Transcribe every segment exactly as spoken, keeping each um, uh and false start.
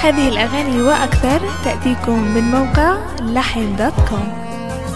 هذه الأغاني وأكثر تأتيكم من موقع لحن دوت كوم.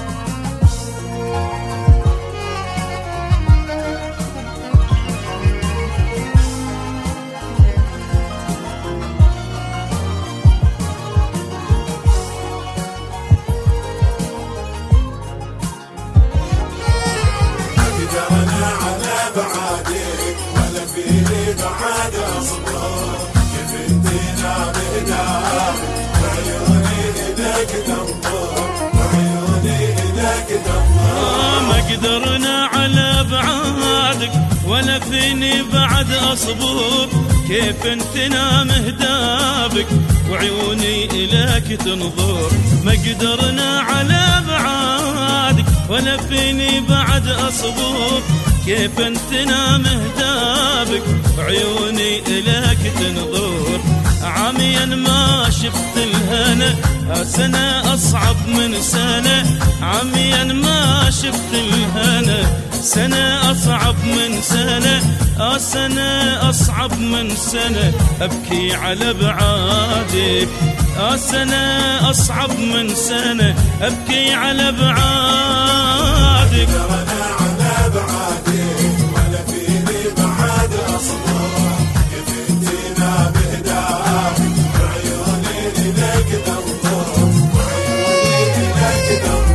ما قدرنا على بعادك ولا فيني بعد أصبر، كيف انت نام هدابك وعيوني إليك تنظر. ما قدرنا على بعادك ولا فيني بعد أصبر، كيف انت نام هدابك وعيوني إليك تنظر. عميا ما شفت الهنا سنة أصعب من سنة، عميا ما شفت الهنا سنة أصعب من سنة، آه سنة أصعب من سنة أبكي على بعادك، آه سنة أصعب من سنة أبكي على بعادك. قدرنا على بعادك ولا فيني بعد أصبر، كيف انتنا بهداك وعيوني إليك تنظر، وعيوني إليك تنظر.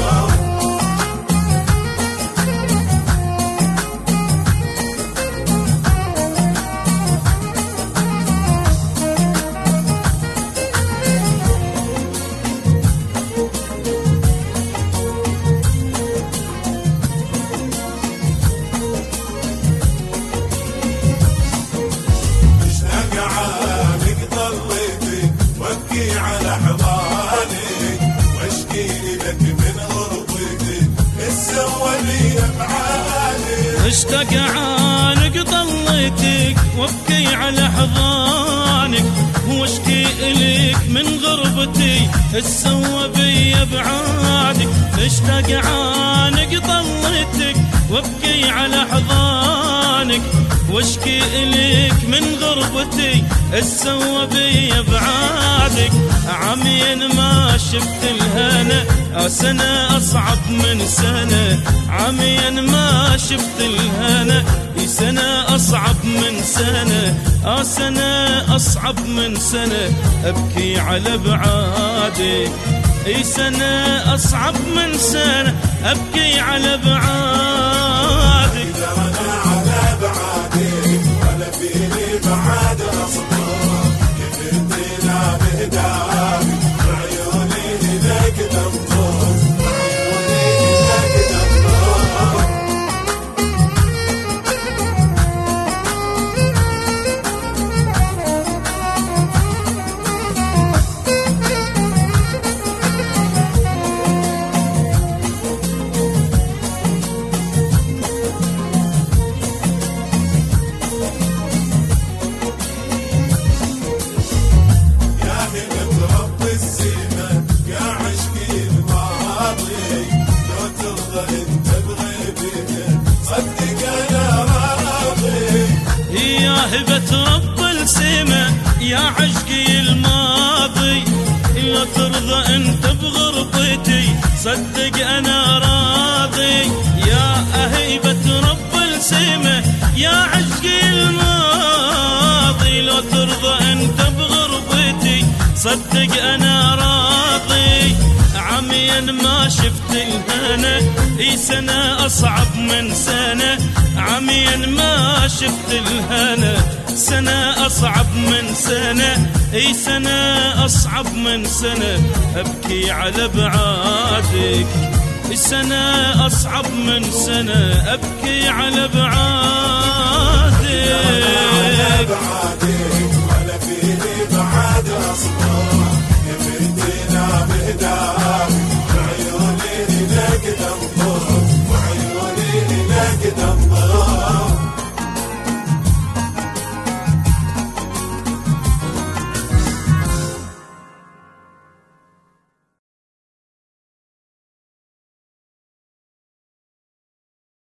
اشتاق عانق ضليتك وابكي على حضانك، واشكي اليك من غربتي السوى بي بعادك. اشتاق عانق ضليتك وابكي على حضانك، واشكي اليك من غربتي السوى بي بعادك. عميا ما شفت الهنا سنة أصعب من سنة، عميا ما شفت الهنا سنة أصعب من سنة، آه سنة أصعب من سنة أبكي على بعادك. اي سنة أصعب من سنة أبكي على بعادك. قدرنا على بعادك ولا فيني بعد أصبر، كيف انتنا بهداك وعيوني إليك تنظر، وعيوني إليك تنظر. هبة رب السما يا عشقي الماضي، لا ترضى انت بغربتي صدق انا راضي. يا هيبة رب السما يا عشقي الماضي، لا ترضى انت بغربتي صدق انا راضي. عميا ما شفت الهنا اي سنة أصعب من سنة، عميا ما شفت الهنا سنة أصعب من سنة، اي سنة أصعب من سنة أبكي على بعادك. سنة أصعب من سنة أبكي على بعادك.